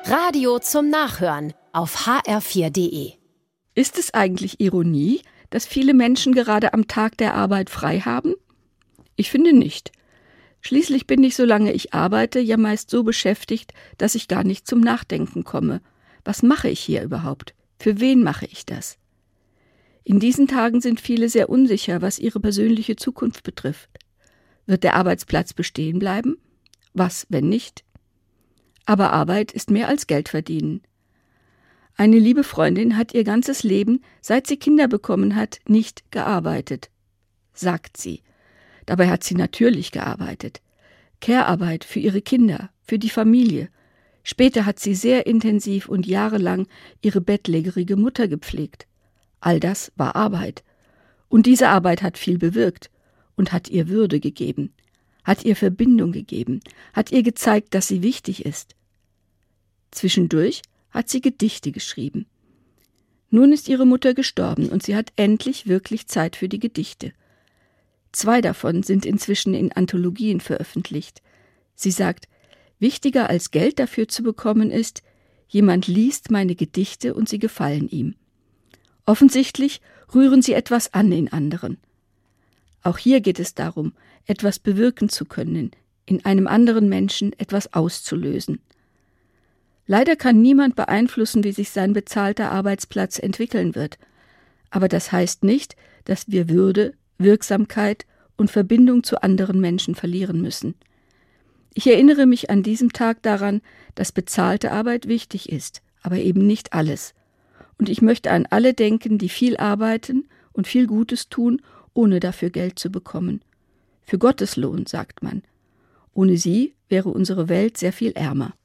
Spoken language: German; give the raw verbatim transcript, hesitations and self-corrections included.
Radio zum Nachhören auf h r vier punkt d e. Ist es eigentlich Ironie, dass viele Menschen gerade am Tag der Arbeit frei haben? Ich finde nicht. Schließlich bin ich, solange ich arbeite, ja meist so beschäftigt, dass ich gar nicht zum Nachdenken komme. Was mache ich hier überhaupt? Für wen mache ich das? In diesen Tagen sind viele sehr unsicher, was ihre persönliche Zukunft betrifft. Wird der Arbeitsplatz bestehen bleiben? Was, wenn nicht? Aber Arbeit ist mehr als Geld verdienen. Eine liebe Freundin hat ihr ganzes Leben, seit sie Kinder bekommen hat, nicht gearbeitet, sagt sie. Dabei hat sie natürlich gearbeitet. Care-Arbeit für ihre Kinder, für die Familie. Später hat sie sehr intensiv und jahrelang ihre bettlägerige Mutter gepflegt. All das war Arbeit. Und diese Arbeit hat viel bewirkt und hat ihr Würde gegeben, hat ihr Verbindung gegeben, hat ihr gezeigt, dass sie wichtig ist. Zwischendurch hat sie Gedichte geschrieben. Nun ist ihre Mutter gestorben und sie hat endlich wirklich Zeit für die Gedichte. Zwei davon sind inzwischen in Anthologien veröffentlicht. Sie sagt, wichtiger als Geld dafür zu bekommen ist, jemand liest meine Gedichte und sie gefallen ihm. Offensichtlich rühren sie etwas an in anderen. Auch hier geht es darum, etwas bewirken zu können, in einem anderen Menschen etwas auszulösen. Leider kann niemand beeinflussen, wie sich sein bezahlter Arbeitsplatz entwickeln wird. Aber das heißt nicht, dass wir Würde, Wirksamkeit und Verbindung zu anderen Menschen verlieren müssen. Ich erinnere mich an diesem Tag daran, dass bezahlte Arbeit wichtig ist, aber eben nicht alles. Und ich möchte an alle denken, die viel arbeiten und viel Gutes tun, ohne dafür Geld zu bekommen. Für Gottes Lohn, sagt man. Ohne sie wäre unsere Welt sehr viel ärmer.